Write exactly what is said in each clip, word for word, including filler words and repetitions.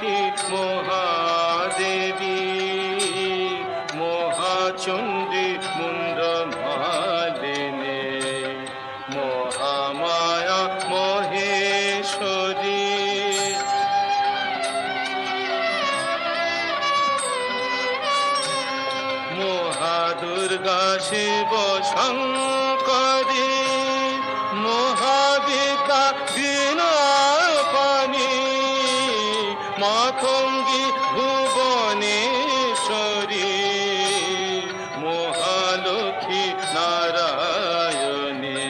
মহালক্ষ্মী মহাদেবী মহাচণ্ডী মুন্ডমালিনী মহামায়া মহেশ্বরী মহাদুর্গা শিব শঙ্করী মহাবিদ্যা বিনাপানি মাতঙ্গী ভুবনেশ্বরী মহালক্ষ্মী নারায়ণী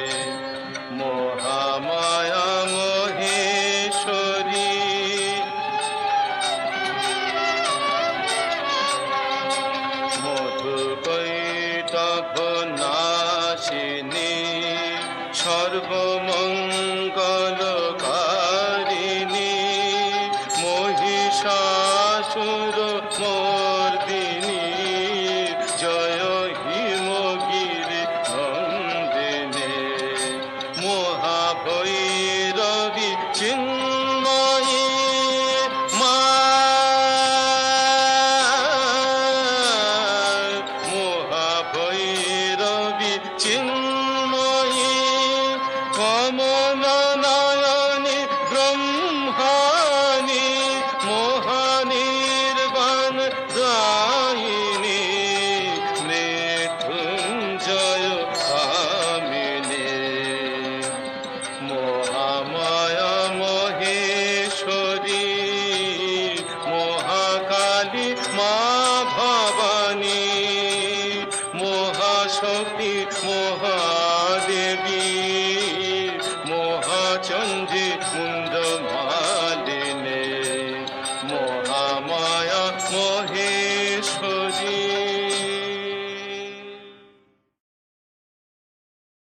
মহামায়া মহেশ্বরী মধুকৈটভ নাশিনী সর্বমঙ্গলকারিণী মহিষাসুর মর্দিনী জয় হিমগিরি নন্দিনী মহাভৈরবী চিন্ময়ী মা মহাভৈরবী চিন্ময়ী কমল নয়নী ব্রহ্মা